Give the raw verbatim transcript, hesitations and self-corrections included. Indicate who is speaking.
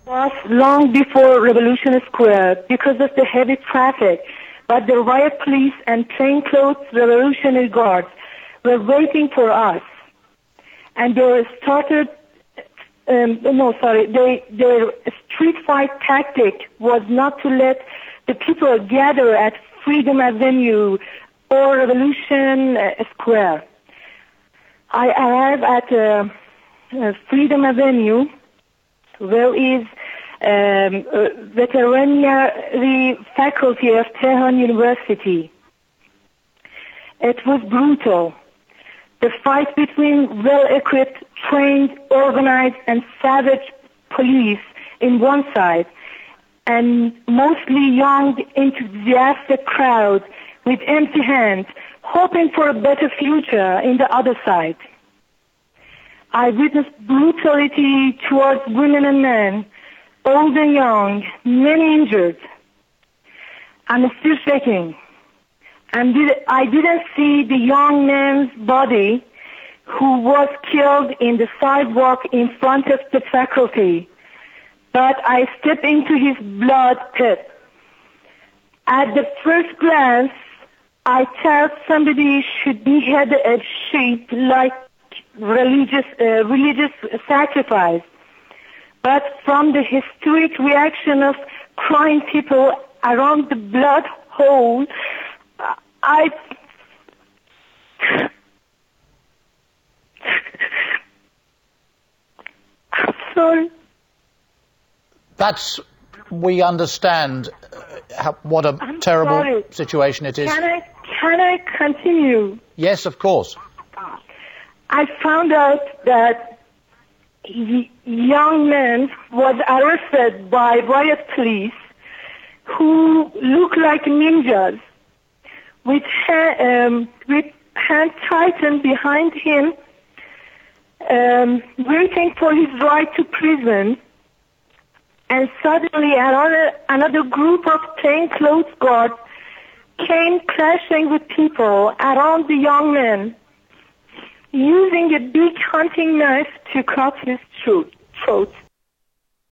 Speaker 1: was long before Revolution Square because of the heavy traffic, but the riot police and plainclothes Revolutionary Guards were waiting for us. And they started, um, no, sorry, they, their street fight tactic was not to let the people gather at Freedom Avenue or Revolution Square. I arrived at uh, uh, Freedom Avenue, where is um, uh, veterinary faculty of Tehran University. It was brutal. The fight between well-equipped, trained, organized, and savage police in one side, and mostly young, enthusiastic crowd with empty hands, hoping for a better future in the other side. I witnessed brutality towards women and men, old and young, many injured. I'm still shaking. And did, I didn't see the young man's body who was killed in the sidewalk in front of the faculty, but I stepped into his blood pit. At the first glance, I thought somebody should behead a sheep like religious uh, religious sacrifice. But from the hysteric reaction of crying people around the blood hole, I... I'm sorry.
Speaker 2: That's... We understand how, what a
Speaker 1: I'm
Speaker 2: terrible
Speaker 1: sorry.
Speaker 2: situation it is.
Speaker 1: Can I, can I continue?
Speaker 2: Yes, of course.
Speaker 1: I found out that y- young man was arrested by riot police who look like ninjas with, ha- um, with hands tightened behind him, um, waiting for his ride to prison. And suddenly another, another group of plainclothes guards came clashing with people around the young man, using a big hunting knife to cut his throat.